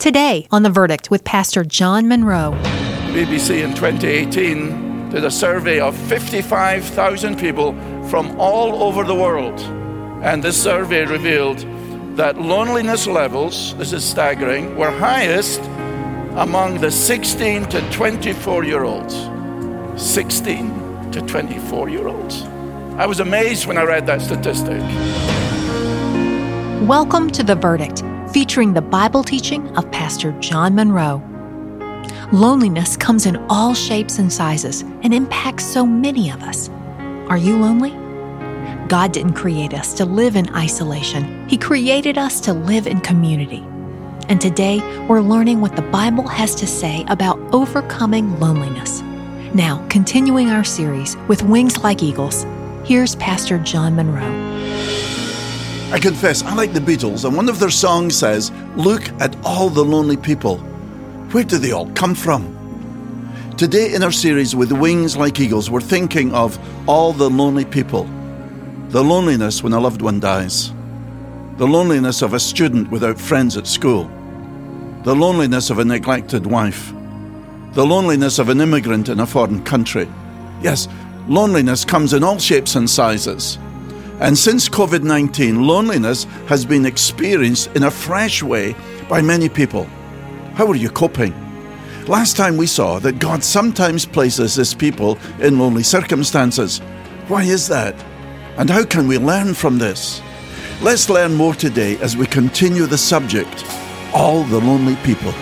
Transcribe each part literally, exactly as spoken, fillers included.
Today on The Verdict with Pastor John Monroe. B B C in twenty eighteen did a survey of fifty-five thousand people from all over the world. And this survey revealed that loneliness levels, this is staggering, were highest among the sixteen to twenty-four year olds. sixteen to twenty-four year olds. I was amazed when I read that statistic. Welcome to The Verdict, featuring the Bible teaching of Pastor John Monroe. Loneliness comes in all shapes and sizes and impacts so many of us. Are you lonely? God didn't create us to live in isolation. He created us to live in community. And today, we're learning what the Bible has to say about overcoming loneliness. Now, continuing our series with Wings Like Eagles, here's Pastor John Monroe. I confess, I like the Beatles, and one of their songs says, "Look at all the lonely people. Where do they all come from?" Today in our series with Wings Like Eagles, we're thinking of all the lonely people. The loneliness when a loved one dies. The loneliness of a student without friends at school. The loneliness of a neglected wife. The loneliness of an immigrant in a foreign country. Yes, loneliness comes in all shapes and sizes. And since covid nineteen, loneliness has been experienced in a fresh way by many people. How are you coping? Last time we saw that God sometimes places His people in lonely circumstances. Why is that? And how can we learn from this? Let's learn more today as we continue the subject, all the lonely people.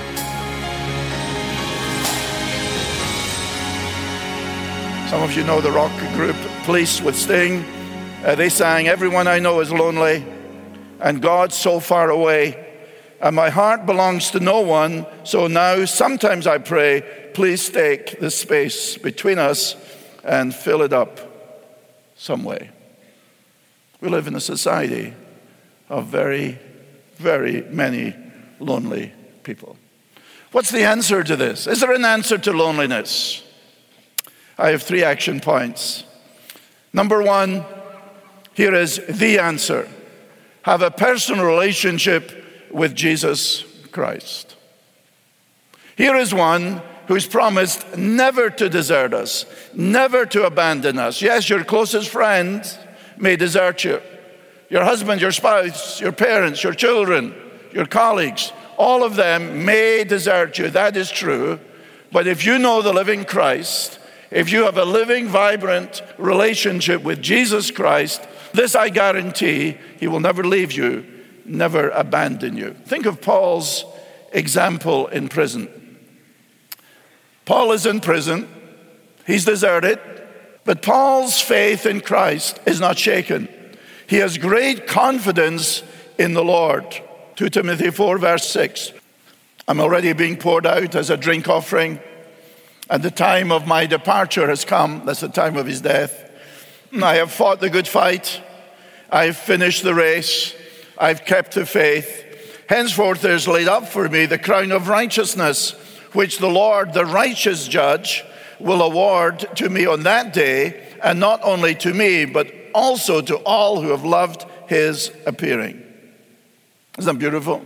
Some of you know the rock group Police with Sting. Uh, they sang, "Everyone I know is lonely, and God's so far away, and my heart belongs to no one, so now sometimes I pray, please take the space between us and fill it up some way." We live in a society of very, very many lonely people. What's the answer to this? Is there an answer to loneliness? I have three action points. Number one, here is the answer. Have a personal relationship with Jesus Christ. Here is one who's promised never to desert us, never to abandon us. Yes, your closest friend may desert you. Your husband, your spouse, your parents, your children, your colleagues, all of them may desert you. That is true. But if you know the living Christ, if you have a living, vibrant relationship with Jesus Christ, this I guarantee, He will never leave you, never abandon you. Think of Paul's example in prison. Paul is in prison. He's deserted. But Paul's faith in Christ is not shaken. He has great confidence in the Lord. Second Timothy four, verse six. "I'm already being poured out as a drink offering, and the time of my departure has come." That's the time of his death. "I have fought the good fight. I've finished the race. I've kept the faith. Henceforth there is laid up for me the crown of righteousness, which the Lord, the righteous judge, will award to me on that day, and not only to me, but also to all who have loved His appearing." Isn't that beautiful?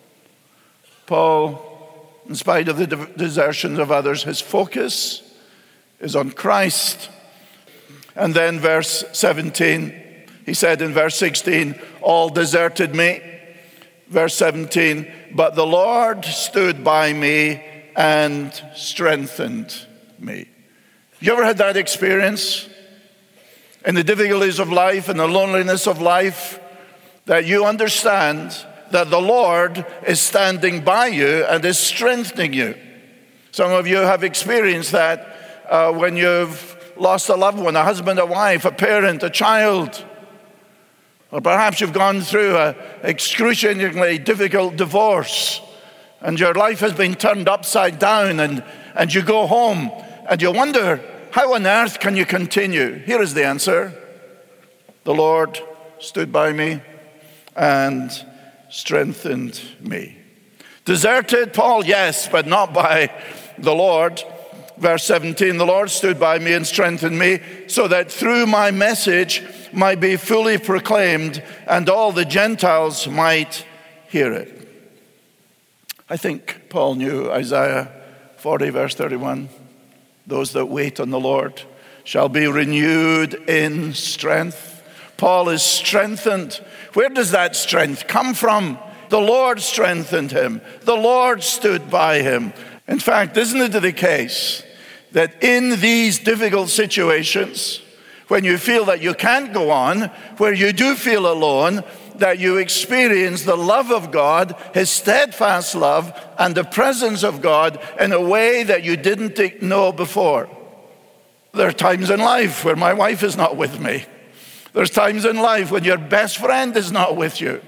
Paul, in spite of the desertions of others, his focus is on Christ. And then verse seventeen, he said in verse sixteen, "All deserted me." Verse seventeen, "But the Lord stood by me and strengthened me." You ever had that experience? In the difficulties of life and the loneliness of life, that you understand that the Lord is standing by you and is strengthening you. Some of you have experienced that uh, when you've lost a loved one, a husband, a wife, a parent, a child. Or perhaps you've gone through an excruciatingly difficult divorce and your life has been turned upside down, and, and you go home and you wonder, how on earth can you continue? Here is the answer. The Lord stood by me and strengthened me. Deserted, Paul? Yes, but not by the Lord. Verse seventeen, "The Lord stood by me and strengthened me, so that through my message might be fully proclaimed, and all the Gentiles might hear it." I think Paul knew Isaiah forty, verse thirty-one. Those that wait on the Lord shall be renewed in strength. Paul is strengthened. Where does that strength come from? The Lord strengthened him. The Lord stood by him. In fact, isn't it the case that in these difficult situations, when you feel that you can't go on, where you do feel alone, that you experience the love of God, his steadfast love, and the presence of God in a way that you didn't know before? There are times in life where my wife is not with me. There's times in life when your best friend is not with you.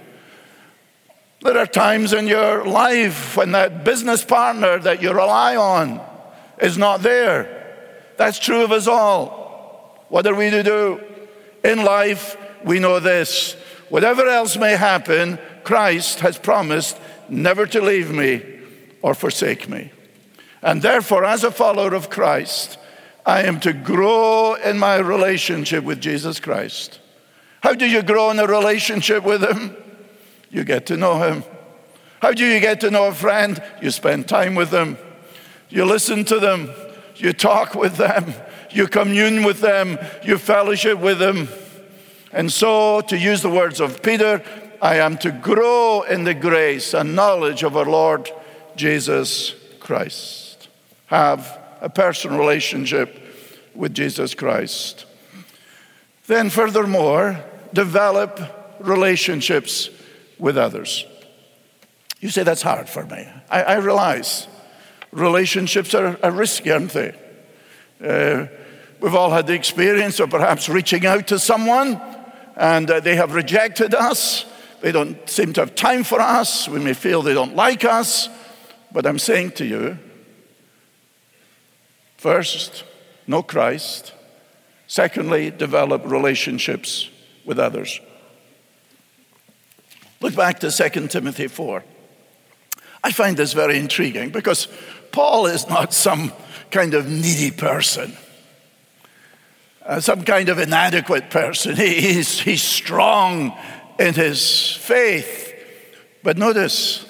There are times in your life when that business partner that you rely on is not there. That's true of us all. What are we to do? In life, we know this. Whatever else may happen, Christ has promised never to leave me or forsake me. And therefore, as a follower of Christ, I am to grow in my relationship with Jesus Christ. How do you grow in a relationship with him? You get to know him. How do you get to know a friend? You spend time with them. You listen to them. You talk with them. You commune with them. You fellowship with them. And so, to use the words of Peter, I am to grow in the grace and knowledge of our Lord Jesus Christ. Have a personal relationship with Jesus Christ. Then furthermore, develop relationships with others. You say, that's hard for me. I, I realize relationships are, are risky, aren't they? Uh, we've all had the experience of perhaps reaching out to someone and uh, they have rejected us. They don't seem to have time for us. We may feel they don't like us. But I'm saying to you, first, know Christ. Secondly, develop relationships with others. Look back to Second Timothy four. I find this very intriguing because Paul is not some kind of needy person, uh, some kind of inadequate person. He, he's, he's strong in his faith. But notice,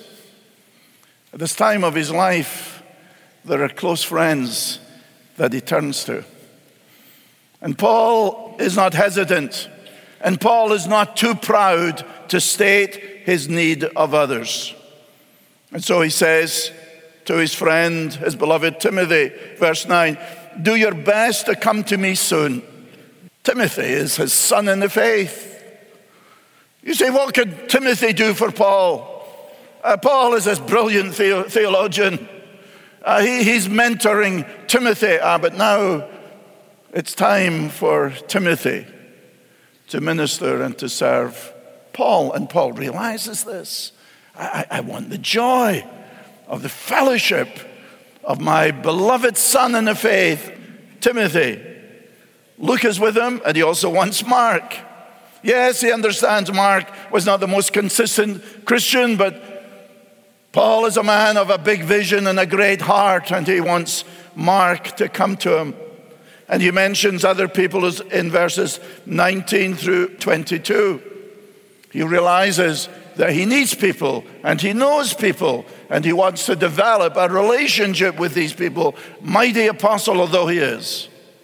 at this time of his life, there are close friends that he turns to. And Paul is not hesitant, and Paul is not too proud to state his need of others. And so he says to his friend, his beloved Timothy, verse nine, do your best to come to me soon. Timothy is his son in the faith. You say, what could Timothy do for Paul? Uh, Paul is this brilliant the- theologian. Uh, he, he's mentoring Timothy. Ah, but now it's time for Timothy to minister and to serve Paul. And Paul realizes this. I, I want the joy of the fellowship of my beloved son in the faith, Timothy. Luke is with him, and he also wants Mark. Yes, he understands Mark was not the most consistent Christian, but Paul is a man of a big vision and a great heart, and he wants Mark to come to him. And he mentions other people in verses nineteen through twenty-two. He realizes that he needs people, and he knows people, and he wants to develop a relationship with these people, mighty apostle although he is.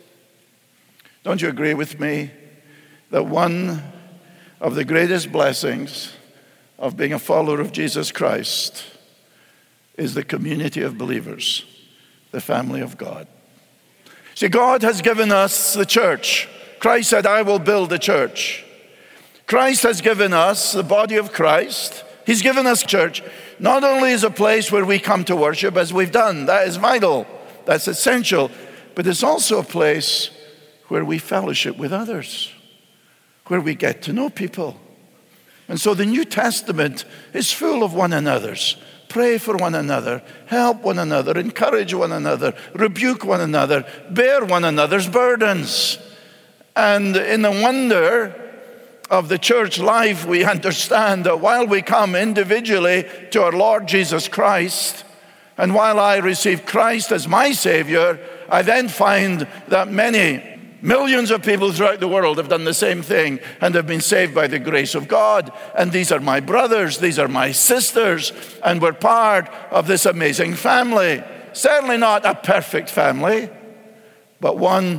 Don't you agree with me that one of the greatest blessings of being a follower of Jesus Christ is the community of believers, the family of God? See, God has given us the church. Christ said, I will build the church. Christ has given us the body of Christ. He's given us church, not only as a place where we come to worship, as we've done. That is vital. That's essential. But it's also a place where we fellowship with others, where we get to know people. And so the New Testament is full of one another's. Pray for one another, help one another, encourage one another, rebuke one another, bear one another's burdens. And in the wonder of the church life, we understand that while we come individually to our Lord Jesus Christ, and while I receive Christ as my Savior, I then find that many Millions of people throughout the world have done the same thing and have been saved by the grace of God. And these are my brothers, these are my sisters, and we're part of this amazing family. Certainly not a perfect family, but one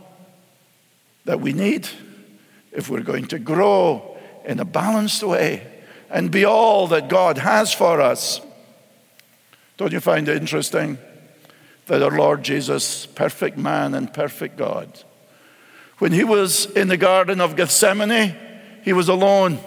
that we need if we're going to grow in a balanced way and be all that God has for us. Don't you find it interesting that our Lord Jesus, perfect man and perfect God, when he was in the Garden of Gethsemane, he was alone,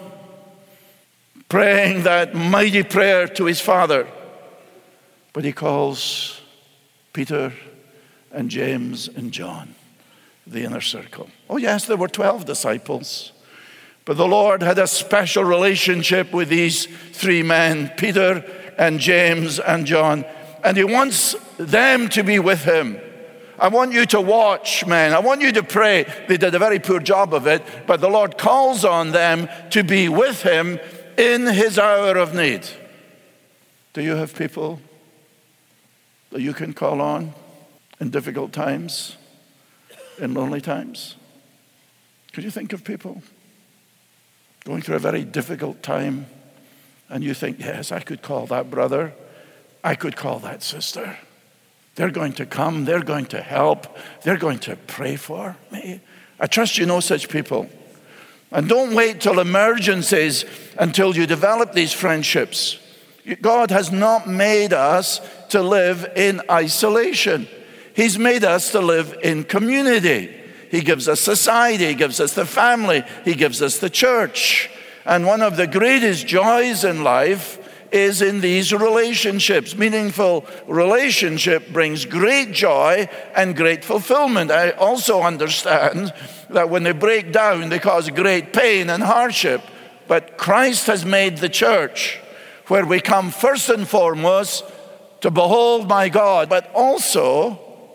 praying that mighty prayer to his Father. But he calls Peter and James and John, the inner circle. Oh yes, there were twelve disciples, but the Lord had a special relationship with these three men, Peter and James and John, and he wants them to be with him. I want you to watch, men. I want you to pray. They did a very poor job of it, but the Lord calls on them to be with him in his hour of need. Do you have people that you can call on in difficult times, in lonely times? Could you think of people going through a very difficult time and you think, yes, I could call that brother, I could call that sister. They're going to come, they're going to help, they're going to pray for me. I trust you know such people. And don't wait till emergencies until you develop these friendships. God has not made us to live in isolation. He's made us to live in community. He gives us society, he gives us the family, he gives us the church. And one of the greatest joys in life is in these relationships. Meaningful relationship brings great joy and great fulfillment. I also understand that when they break down, they cause great pain and hardship. But Christ has made the church where we come first and foremost to behold my God, but also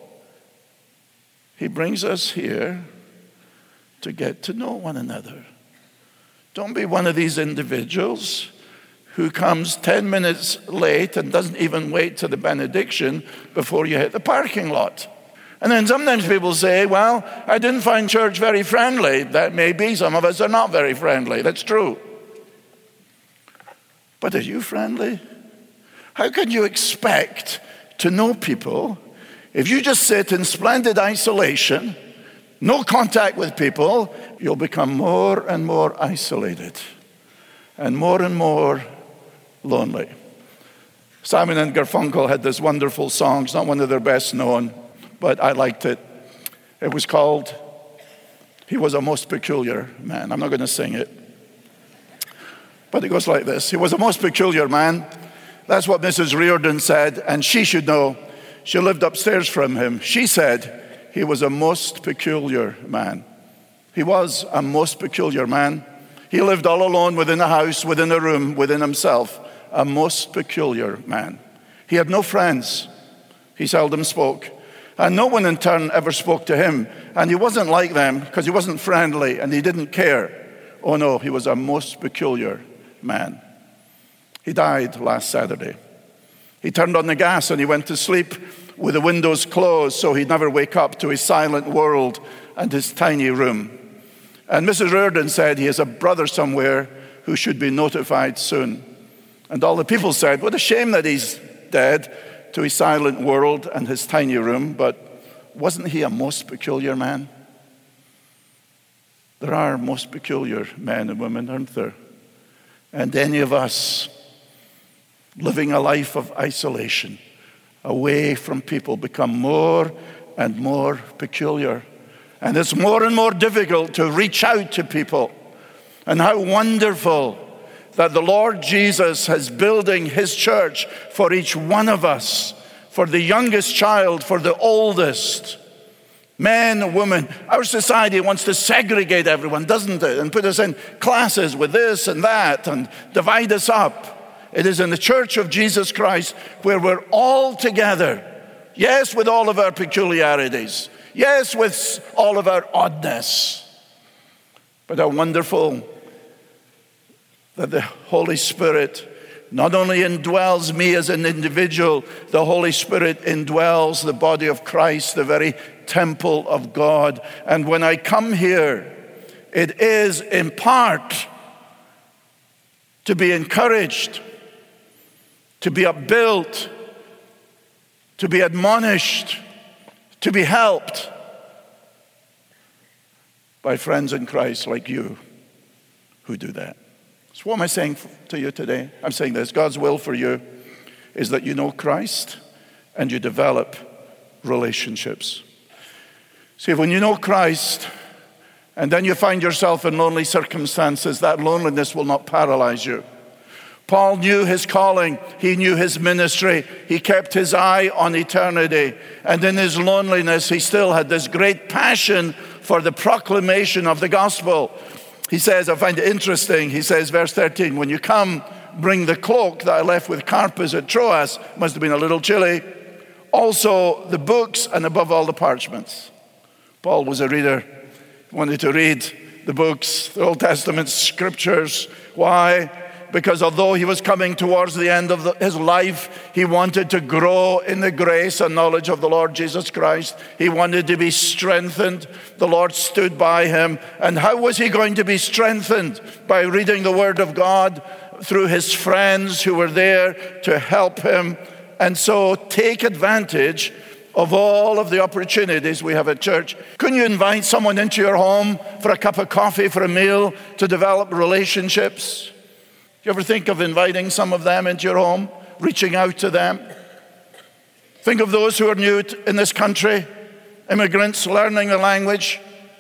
he brings us here to get to know one another. Don't be one of these individuals who comes ten minutes late and doesn't even wait to the benediction before you hit the parking lot. And then sometimes people say, well, I didn't find church very friendly. That may be. Some of us are not very friendly. That's true. But are you friendly? How can you expect to know people if you just sit in splendid isolation, no contact with people? You'll become more and more isolated and more and more lonely. Simon and Garfunkel had this wonderful song. It's not one of their best known, but I liked it. It was called He Was a Most Peculiar Man. I'm not going to sing it, but it goes like this. He was a most peculiar man. That's what Missus Riordan said, and she should know. She lived upstairs from him. She said he was a most peculiar man. He was a most peculiar man. He lived all alone within a house, within a room, within himself. A most peculiar man. He had no friends. He seldom spoke. And no one in turn ever spoke to him. And he wasn't like them because he wasn't friendly and he didn't care. Oh no, he was a most peculiar man. He died last Saturday. He turned on the gas and he went to sleep with the windows closed so he'd never wake up to his silent world and his tiny room. And Missus Riordan said he has a brother somewhere who should be notified soon. And all the people said, what a shame that he's dead, to his silent world and his tiny room, but wasn't he a most peculiar man? There are most peculiar men and women, aren't there? And any of us living a life of isolation, away from people, become more and more peculiar. And it's more and more difficult to reach out to people. And how wonderful that the Lord Jesus is building his church for each one of us, for the youngest child, for the oldest, men and women. Our society wants to segregate everyone, doesn't it? And put us in classes with this and that and divide us up. It is in the church of Jesus Christ where we're all together. Yes, with all of our peculiarities. Yes, with all of our oddness. But how wonderful that the Holy Spirit not only indwells me as an individual, the Holy Spirit indwells the body of Christ, the very temple of God. And when I come here, it is in part to be encouraged, to be upbuilt, to be admonished, to be helped by friends in Christ like you who do that. So what am I saying to you today? I'm saying this: God's will for you is that you know Christ and you develop relationships. See, when you know Christ and then you find yourself in lonely circumstances, that loneliness will not paralyze you. Paul knew his calling. He knew his ministry. He kept his eye on eternity. And in his loneliness, he still had this great passion for the proclamation of the gospel. He says, I find it interesting, he says, verse thirteen, when you come, bring the cloak that I left with Carpus at Troas. Must have been a little chilly. Also the books, and above all the parchments. Paul was a reader. He wanted to read the books, the Old Testament scriptures. Why? Because although he was coming towards the end of the, his life, he wanted to grow in the grace and knowledge of the Lord Jesus Christ. He wanted to be strengthened. The Lord stood by him. And how was he going to be strengthened? By reading the Word of God through his friends who were there to help him. And so take advantage of all of the opportunities we have at church. Couldn't you invite someone into your home for a cup of coffee, for a meal, to develop relationships? You ever think of inviting some of them into your home, reaching out to them? Think of those who are new in this country, immigrants learning the language.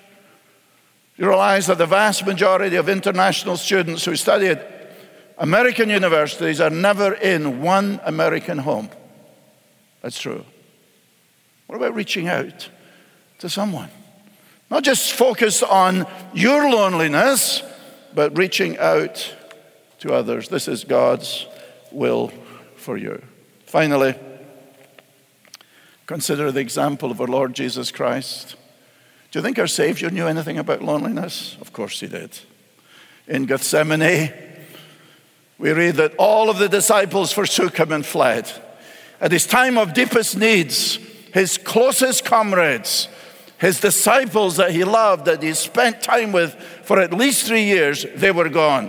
You realize that the vast majority of international students who study at American universities are never in one American home. That's true. What about reaching out to someone? Not just focus on your loneliness, but reaching out to others. This is God's will for you. Finally, consider the example of our Lord Jesus Christ. Do you think our Savior knew anything about loneliness? Of course he did. In Gethsemane, we read that all of the disciples forsook him and fled. At his time of deepest needs, his closest comrades, his disciples that he loved, that he spent time with for at least three years, they were gone.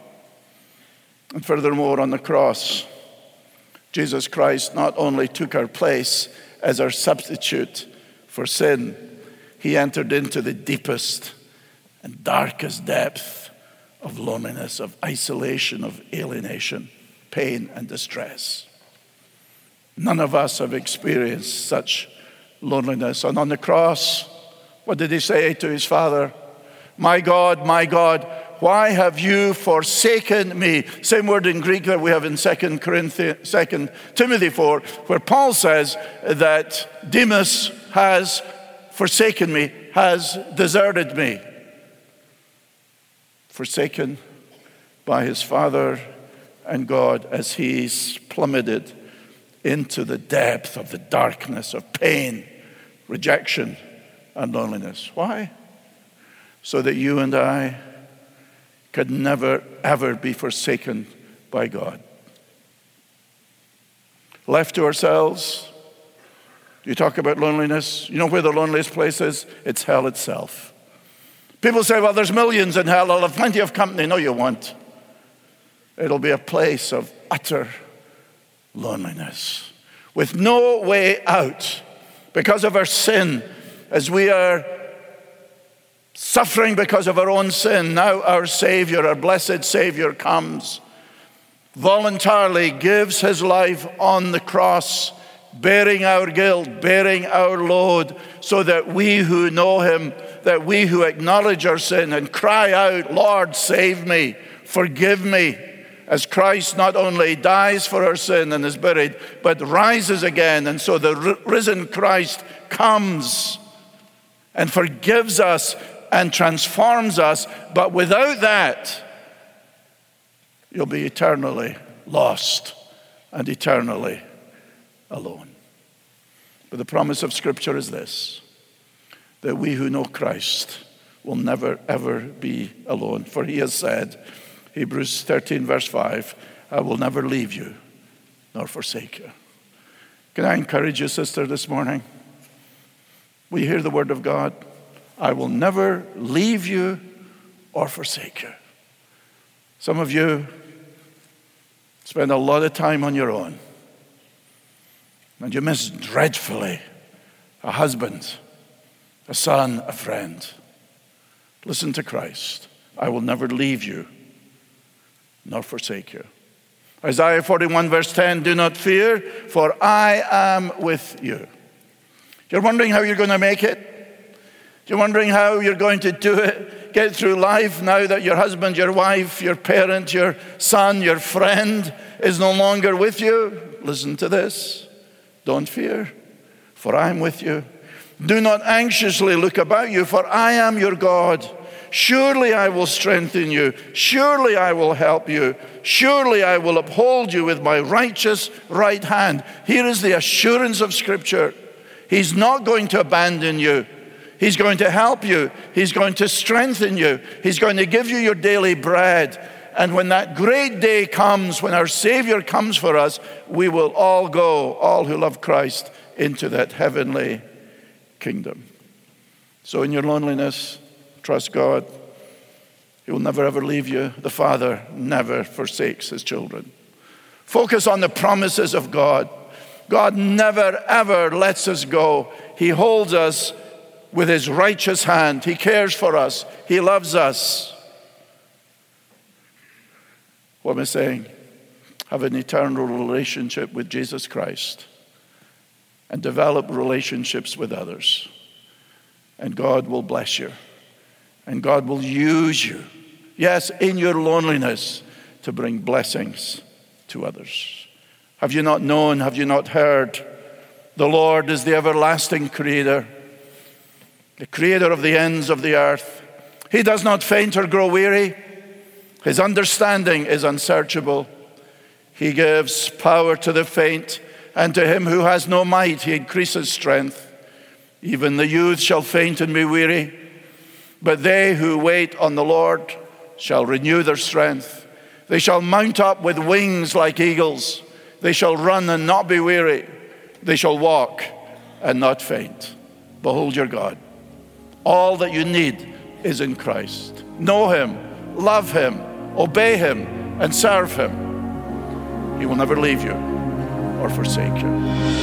And furthermore, on the cross, Jesus Christ not only took our place as our substitute for sin, he entered into the deepest and darkest depth of loneliness, of isolation, of alienation, pain and distress. None of us have experienced such loneliness. And on the cross, what did he say to his Father? My God, my God, why have you forsaken me? Same word in Greek that we have in Second Timothy four, where Paul says that Demas has forsaken me, has deserted me. Forsaken by his Father and God as he's plummeted into the depth of the darkness of pain, rejection, and loneliness. Why? So that you and I could never, ever be forsaken by God. Left to ourselves, you talk about loneliness. You know where the loneliest place is? It's hell itself. People say, well, there's millions in hell. I'll have plenty of company. No, you won't. It'll be a place of utter loneliness with no way out because of our sin. As we are suffering because of our own sin, now our Savior, our blessed Savior, comes, voluntarily gives his life on the cross, bearing our guilt, bearing our load, so that we who know him, that we who acknowledge our sin and cry out, Lord, save me, forgive me, as Christ not only dies for our sin and is buried, but rises again. And so the risen Christ comes and forgives us and transforms us. But without that, you'll be eternally lost and eternally alone. But the promise of Scripture is this, that we who know Christ will never, ever be alone. For he has said, Hebrews thirteen, verse five, I will never leave you nor forsake you. Can I encourage you, sister, this morning? Will you hear the word of God? I will never leave you or forsake you. Some of you spend a lot of time on your own, and you miss dreadfully a husband, a son, a friend. Listen to Christ. I will never leave you nor forsake you. Isaiah forty-one verse ten, do not fear, for I am with you. You're wondering how you're going to make it? You're wondering how you're going to do it, get through life now that your husband, your wife, your parent, your son, your friend is no longer with you? Listen to this. Don't fear, for I am with you. Do not anxiously look about you, for I am your God. Surely I will strengthen you. Surely I will help you. Surely I will uphold you with my righteous right hand. Here is the assurance of Scripture. He's not going to abandon you. He's going to help you. He's going to strengthen you. He's going to give you your daily bread. And when that great day comes, when our Savior comes for us, we will all go, all who love Christ, into that heavenly kingdom. So in your loneliness, trust God. He will never ever leave you. The Father never forsakes his children. Focus on the promises of God. God never ever lets us go. He holds us with his righteous hand. He cares for us. He loves us. What am I saying? Have an eternal relationship with Jesus Christ and develop relationships with others. And God will bless you. And God will use you, yes, in your loneliness, to bring blessings to others. Have you not known, have you not heard? The Lord is the everlasting Creator, the Creator of the ends of the earth. He does not faint or grow weary. His understanding is unsearchable. He gives power to the faint, and to him who has no might, he increases strength. Even the youth shall faint and be weary, but they who wait on the Lord shall renew their strength. They shall mount up with wings like eagles. They shall run and not be weary. They shall walk and not faint. Behold your God. All that you need is in Christ. Know him, love him, obey him, and serve him. He will never leave you or forsake you.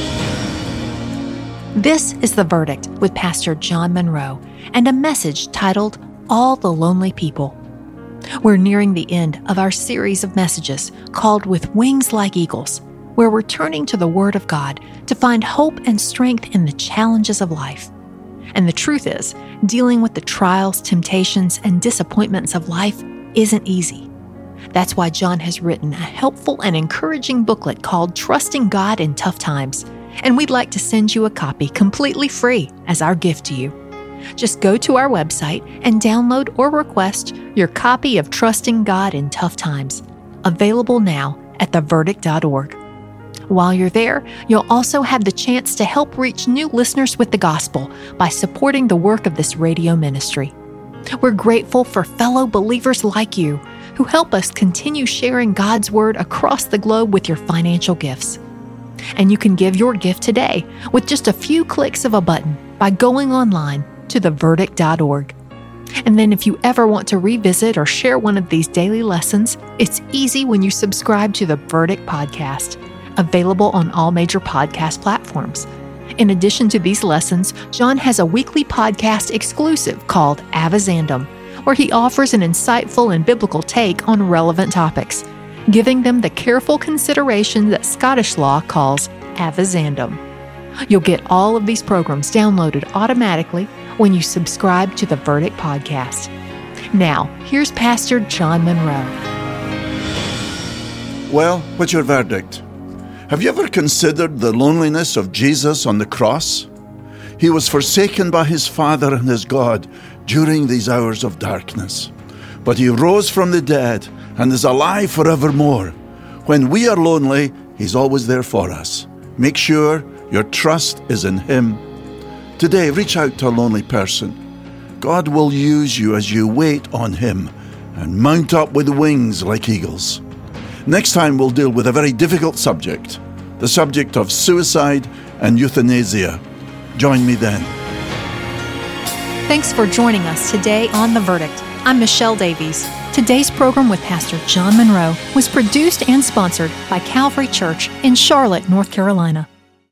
This is The Verdict with Pastor John Monroe and a message titled, All the Lonely People. We're nearing the end of our series of messages called With Wings Like Eagles, where we're turning to the Word of God to find hope and strength in the challenges of life. And the truth is, dealing with the trials, temptations, and disappointments of life isn't easy. That's why John has written a helpful and encouraging booklet called Trusting God in Tough Times, and we'd like to send you a copy completely free as our gift to you. Just go to our website and download or request your copy of Trusting God in Tough Times, available now at the verdict dot org. While you're there, you'll also have the chance to help reach new listeners with the gospel by supporting the work of this radio ministry. We're grateful for fellow believers like you who help us continue sharing God's Word across the globe with your financial gifts. And you can give your gift today with just a few clicks of a button by going online to the verdict dot org. And then if you ever want to revisit or share one of these daily lessons, it's easy when you subscribe to the Verdict Podcast, available on all major podcast platforms. In addition to these lessons, John has a weekly podcast exclusive called Avizandum, where he offers an insightful and biblical take on relevant topics, giving them the careful consideration that Scottish law calls avizandum. You'll get all of these programs downloaded automatically when you subscribe to the Verdict Podcast. Now, here's Pastor John Monroe. Well, what's your verdict? Have you ever considered the loneliness of Jesus on the cross? He was forsaken by his Father and his God during these hours of darkness. But he rose from the dead and is alive forevermore. When we are lonely, he's always there for us. Make sure your trust is in him. Today, reach out to a lonely person. God will use you as you wait on him and mount up with wings like eagles. Next time we'll deal with a very difficult subject, the subject of suicide and euthanasia. Join me then. Thanks for joining us today on The Verdict. I'm Michelle Davies. Today's program with Pastor John Monroe was produced and sponsored by Calvary Church in Charlotte, North Carolina.